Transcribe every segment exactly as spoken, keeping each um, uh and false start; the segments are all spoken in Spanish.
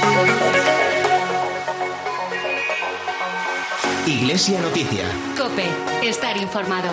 Iglesia Noticia. COPE. Estar informado.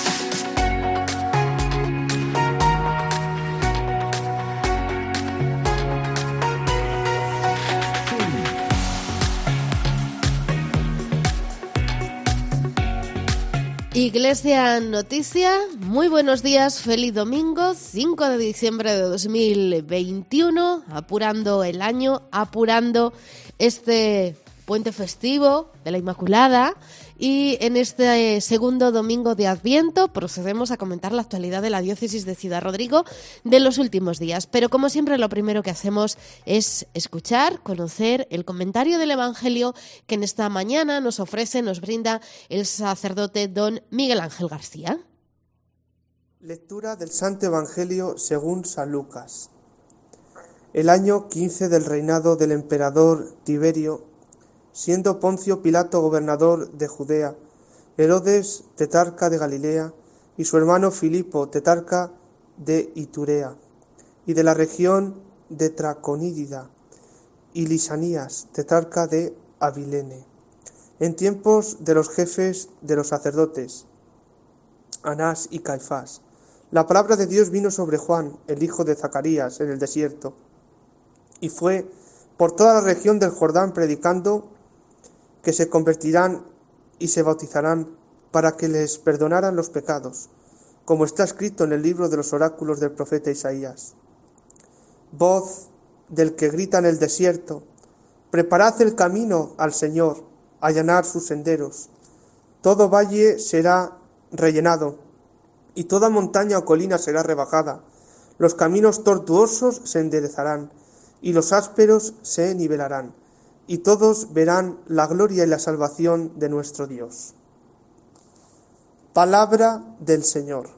Iglesia Noticia, muy buenos días, feliz domingo, cinco de diciembre de dos mil veintiuno, apurando el año, apurando este puente festivo de la Inmaculada, y en este segundo domingo de Adviento procedemos a comentar la actualidad de la diócesis de Ciudad Rodrigo de los últimos días. Pero como siempre, lo primero que hacemos es escuchar, conocer el comentario del Evangelio que en esta mañana nos ofrece, nos brinda el sacerdote don Miguel Ángel García. Lectura del Santo Evangelio según San Lucas. El año quince del reinado del emperador Tiberio, siendo Poncio Pilato gobernador de Judea, Herodes tetrarca de Galilea, y su hermano Filipo tetrarca de Iturea, y de la región de Traconítida, y Lisanías tetrarca de Abilene, en tiempos de los jefes de los sacerdotes, Anás y Caifás, la palabra de Dios vino sobre Juan, el hijo de Zacarías, en el desierto, y fue por toda la región del Jordán predicando que se convertirán y se bautizarán para que les perdonaran los pecados, como está escrito en el libro de los oráculos del profeta Isaías. Voz del que grita en el desierto, preparad el camino al Señor, allanar sus senderos. Todo valle será rellenado, y toda montaña o colina será rebajada. Los caminos tortuosos se enderezarán, y los ásperos se nivelarán, y todos verán la gloria y la salvación de nuestro Dios. Palabra del Señor.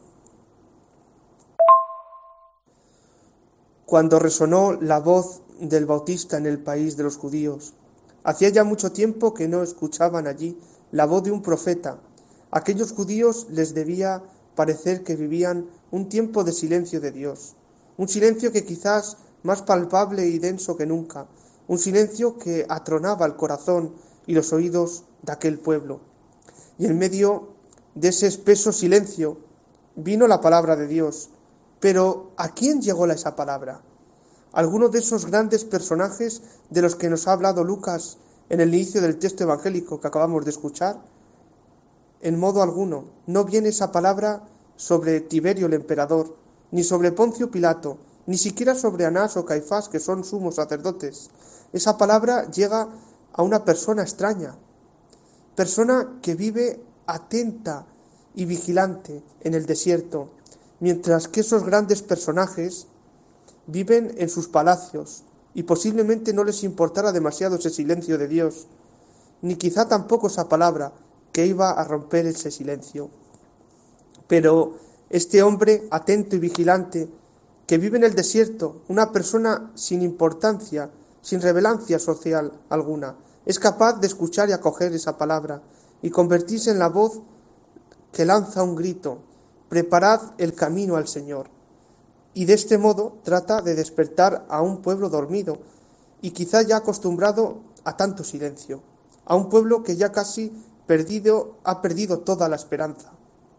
Cuando resonó la voz del Bautista en el país de los judíos, hacía ya mucho tiempo que no escuchaban allí la voz de un profeta. A aquellos judíos les debía parecer que vivían un tiempo de silencio de Dios, un silencio que quizás más palpable y denso que nunca, un silencio que atronaba el corazón y los oídos de aquel pueblo. Y en medio de ese espeso silencio vino la palabra de Dios. Pero ¿a quién llegó esa palabra? ¿Alguno de esos grandes personajes de los que nos ha hablado Lucas en el inicio del texto evangélico que acabamos de escuchar? En modo alguno. No viene esa palabra sobre Tiberio el emperador, ni sobre Poncio Pilato, ni siquiera sobre Anás o Caifás, que son sumos sacerdotes. Esa palabra llega a una persona extraña, persona que vive atenta y vigilante en el desierto, mientras que esos grandes personajes viven en sus palacios y posiblemente no les importara demasiado ese silencio de Dios, ni quizá tampoco esa palabra que iba a romper ese silencio. Pero este hombre atento y vigilante que vive en el desierto, una persona sin importancia, sin relevancia social alguna, es capaz de escuchar y acoger esa palabra y convertirse en la voz que lanza un grito: preparad el camino al Señor. Y de este modo trata de despertar a un pueblo dormido y quizá ya acostumbrado a tanto silencio, a un pueblo que ya casi perdido, ha perdido toda la esperanza.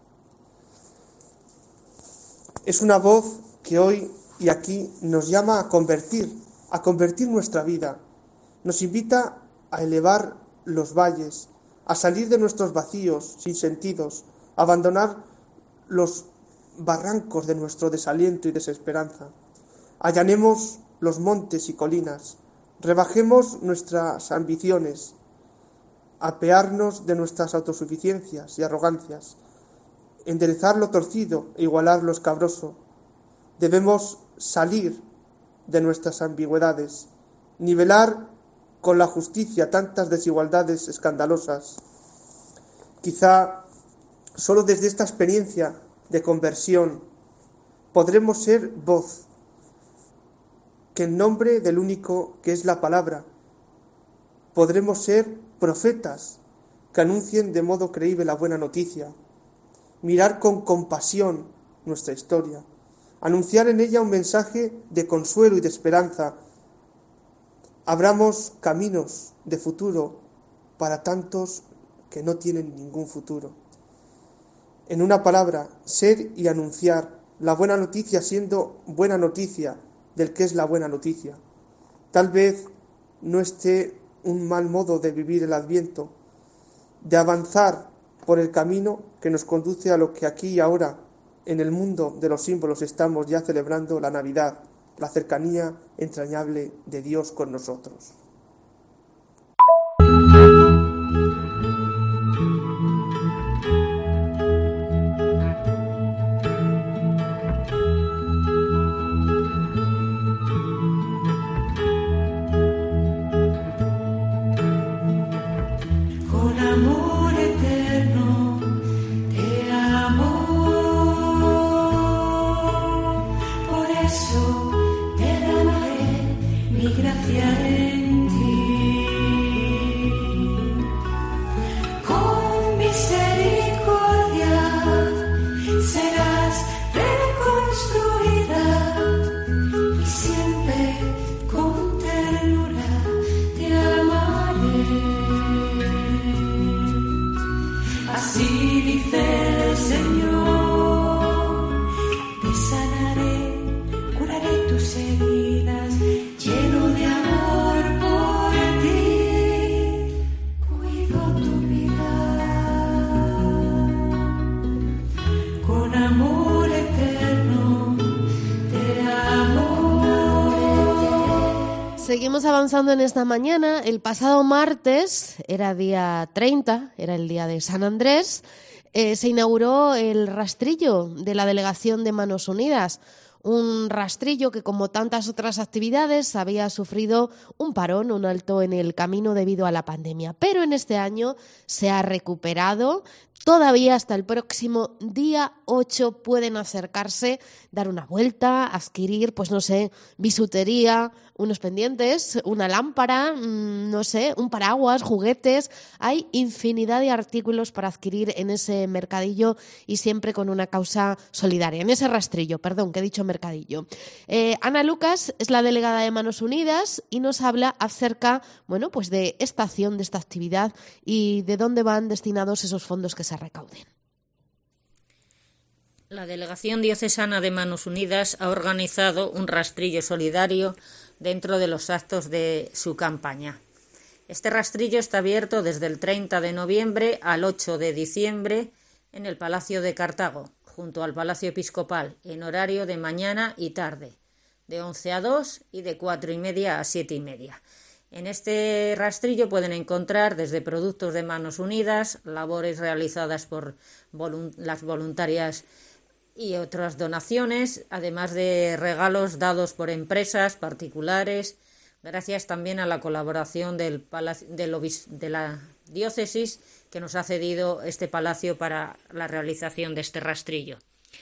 Es una voz que hoy y aquí nos llama a convertir, a convertir nuestra vida. Nos invita a elevar los valles, a salir de nuestros vacíos sin sentidos, a abandonar los barrancos de nuestro desaliento y desesperanza. Allanemos los montes y colinas, rebajemos nuestras ambiciones, apearnos de nuestras autosuficiencias y arrogancias, enderezar lo torcido e igualar lo escabroso. Debemos salir de nuestras ambigüedades, nivelar con la justicia tantas desigualdades escandalosas. Quizá solo desde esta experiencia de conversión podremos ser voz, que en nombre del único que es la palabra, podremos ser profetas que anuncien de modo creíble la buena noticia, mirar con compasión nuestra historia, anunciar en ella un mensaje de consuelo y de esperanza, abramos caminos de futuro para tantos que no tienen ningún futuro. En una palabra, ser y anunciar la buena noticia siendo buena noticia del que es la buena noticia. Tal vez no esté un mal modo de vivir el Adviento, de avanzar por el camino que nos conduce a lo que aquí y ahora, en el mundo de los símbolos, estamos ya celebrando la Navidad, la cercanía entrañable de Dios con nosotros. Seguimos avanzando en esta mañana. El pasado martes, era día treinta, era el día de San Andrés, eh, se inauguró el rastrillo de la Delegación de Manos Unidas. Un rastrillo que, como tantas otras actividades, había sufrido un parón, un alto en el camino debido a la pandemia. Pero en este año se ha recuperado. Todavía hasta el próximo día ocho pueden acercarse, dar una vuelta, adquirir, pues no sé, bisutería, unos pendientes, una lámpara, no sé, un paraguas, juguetes. Hay infinidad de artículos para adquirir en ese mercadillo y siempre con una causa solidaria. En ese rastrillo, perdón, que he dicho mercadillo. Eh, Ana Lucas es la delegada de Manos Unidas y nos habla acerca, bueno, pues de esta acción, de esta actividad y de dónde van destinados esos fondos que se recauden. La Delegación Diocesana de Manos Unidas ha organizado un rastrillo solidario dentro de los actos de su campaña. Este rastrillo está abierto desde el treinta de noviembre al ocho de diciembre en el Palacio de Cartago, junto al Palacio Episcopal, en horario de mañana y tarde, de once a dos y de cuatro y media a siete y media. En este rastrillo pueden encontrar desde productos de Manos Unidas, labores realizadas por volunt- las voluntarias y otras donaciones, además de regalos dados por empresas particulares, gracias también a la colaboración del palacio, del obis, de la diócesis, que nos ha cedido este palacio para la realización de este rastrillo.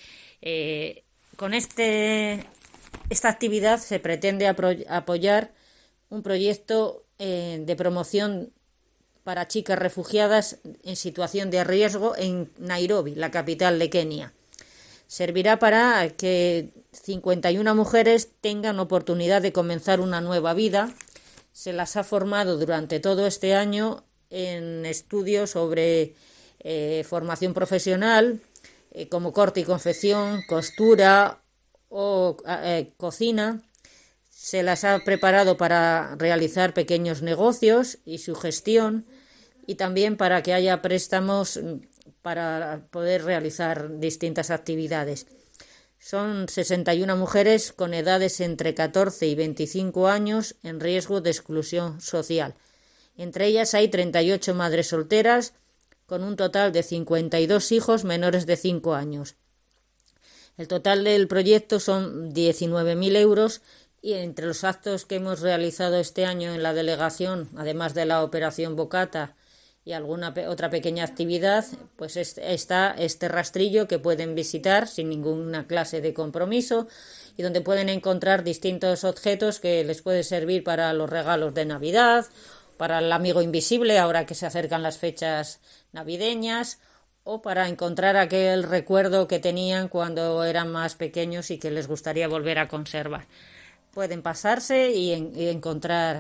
Eh, con este, esta actividad se pretende apro- apoyar un proyecto eh, de promoción para chicas refugiadas en situación de riesgo en Nairobi, la capital de Kenia. Servirá para que cincuenta y una mujeres tengan oportunidad de comenzar una nueva vida. Se las ha formado durante todo este año en estudios sobre eh, formación profesional, eh, como corte y confección, costura o eh, cocina. Se las ha preparado para realizar pequeños negocios y su gestión, y también para que haya préstamos para poder realizar distintas actividades. Son sesenta y una mujeres con edades entre catorce y veinticinco años en riesgo de exclusión social. Entre ellas hay treinta y ocho madres solteras con un total de cincuenta y dos hijos menores de cinco años. El total del proyecto son diecinueve mil euros y entre los actos que hemos realizado este año en la delegación, además de la operación Bocata y alguna pe- otra pequeña actividad, pues es, está este rastrillo que pueden visitar sin ninguna clase de compromiso y donde pueden encontrar distintos objetos que les pueden servir para los regalos de Navidad, para el amigo invisible ahora que se acercan las fechas navideñas, o para encontrar aquel recuerdo que tenían cuando eran más pequeños y que les gustaría volver a conservar. Pueden pasarse y, en, y encontrar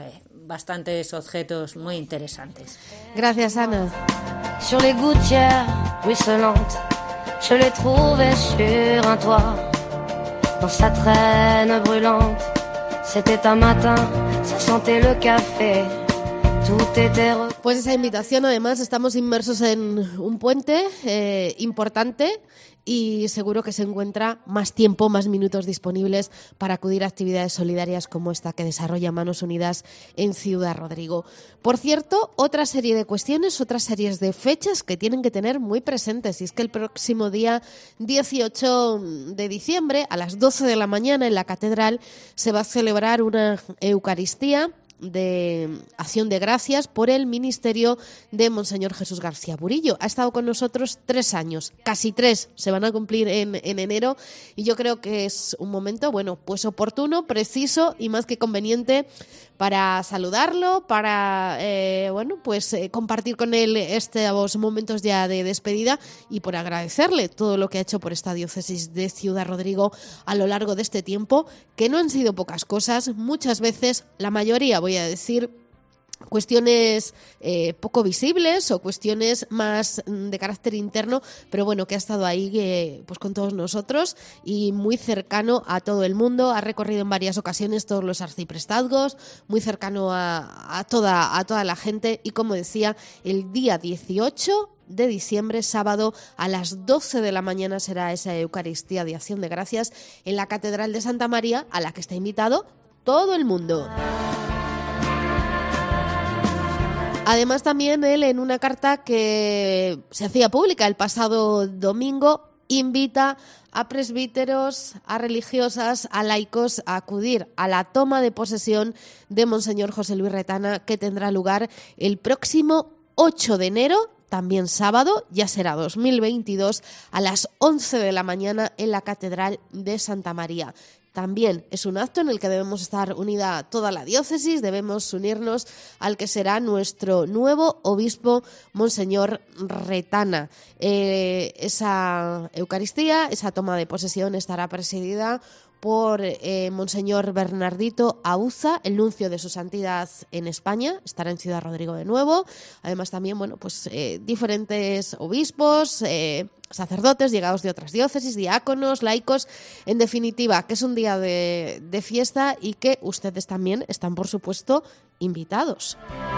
bastantes objetos muy interesantes. Gracias, Ana. Sur les gouttières ruisselantes, je l'ai trouvé sur un toit, dans sa traîne brûlante. C'était un matin, ça sentait le café. Pues esa invitación, además, estamos inmersos en un puente eh, importante y seguro que se encuentra más tiempo, más minutos disponibles para acudir a actividades solidarias como esta que desarrolla Manos Unidas en Ciudad Rodrigo. Por cierto, otra serie de cuestiones, otras series de fechas que tienen que tener muy presentes, y es que el próximo día dieciocho de diciembre a las doce de la mañana en la Catedral se va a celebrar una Eucaristía de Acción de Gracias por el ministerio de Monseñor Jesús García Burillo. Ha estado con nosotros tres años, casi tres, se van a cumplir en, en enero, y yo creo que es un momento, bueno, pues oportuno, preciso y más que conveniente para saludarlo, para eh, bueno, pues eh, compartir con él estos momentos ya de despedida y por agradecerle todo lo que ha hecho por esta diócesis de Ciudad Rodrigo a lo largo de este tiempo, que no han sido pocas cosas, muchas veces, la mayoría, voy a decir, cuestiones eh, poco visibles o cuestiones más de carácter interno, pero bueno, que ha estado ahí eh, pues con todos nosotros y muy cercano a todo el mundo. Ha recorrido en varias ocasiones todos los arciprestazgos, muy cercano a, a, toda, a toda la gente, y como decía, el día dieciocho de diciembre, sábado, a las doce de la mañana será esa Eucaristía de Acción de Gracias en la Catedral de Santa María, a la que está invitado todo el mundo. Además, también él, en una carta que se hacía pública el pasado domingo, invita a presbíteros, a religiosas, a laicos a acudir a la toma de posesión de Monseñor José Luis Retana, que tendrá lugar el próximo ocho de enero, también sábado, ya será dos mil veintidós, a las once de la mañana en la Catedral de Santa María. También es un acto en el que debemos estar unida toda la diócesis, debemos unirnos al que será nuestro nuevo obispo, Monseñor Retana. Eh, esa Eucaristía, esa toma de posesión estará presidida por eh, Monseñor Bernardito Auza, el nuncio de su santidad en España, estará en Ciudad Rodrigo de nuevo. Además también, bueno, pues eh, diferentes obispos, eh, sacerdotes llegados de otras diócesis, diáconos, laicos, en definitiva, que es un día de, de fiesta y que ustedes también están, por supuesto, invitados.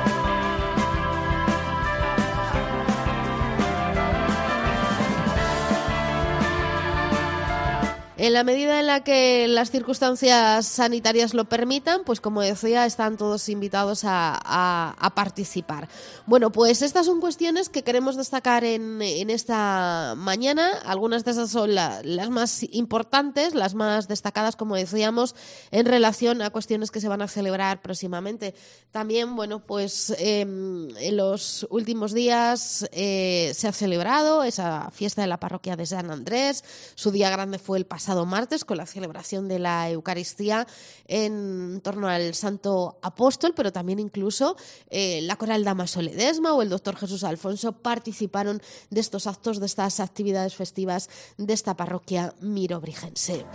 En la medida en la que las circunstancias sanitarias lo permitan, pues como decía, están todos invitados a, a, a participar. Bueno, pues estas son cuestiones que queremos destacar en, en esta mañana. Algunas de esas son la, las más importantes, las más destacadas, como decíamos, en relación a cuestiones que se van a celebrar próximamente. También, bueno, pues eh, en los últimos días eh, se ha celebrado esa fiesta de la parroquia de San Andrés. Su día grande fue el pasado martes, con la celebración de la Eucaristía en torno al Santo Apóstol, pero también incluso eh, la Coral Damaso Ledesma o el doctor Jesús Alfonso participaron de estos actos, de estas actividades festivas de esta parroquia mirobrigense.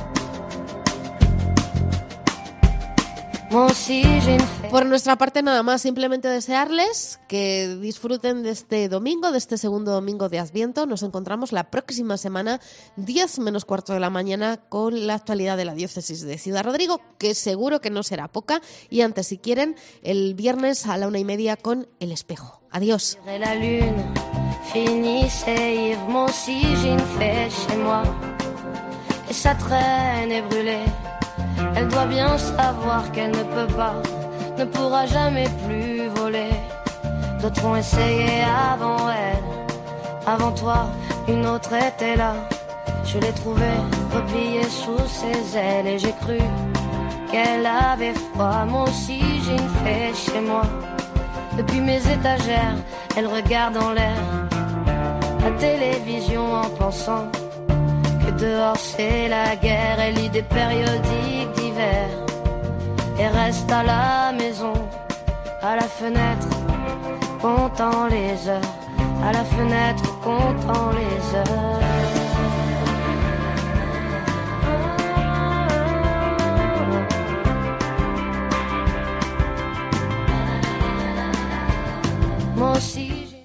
Por nuestra parte, nada más, simplemente desearles que disfruten de este domingo, de este segundo domingo de Adviento. Nos encontramos la próxima semana, diez menos cuarto de la mañana, con la actualidad de la diócesis de Ciudad Rodrigo, que seguro que no será poca, y antes, si quieren, el viernes a la una y media con El Espejo. Adiós. La lune finissait ivre, moi aussi j'ai une fête chez moi, et sa traîne est brûlée. Elle doit bien savoir qu'elle ne peut pas, ne pourra jamais plus voler. D'autres ont essayé avant elle, avant toi, une autre était là. Je l'ai trouvée repliée sous ses ailes et j'ai cru qu'elle avait froid. Moi aussi j'ai une fée chez moi. Depuis mes étagères, elle regarde en l'air la télévision en pensant que dehors c'est la guerre. Elle lit des périodiques d'hiver et reste à la maison, à la fenêtre, comptant les heures, à la fenêtre, comptant les heures. moi aussi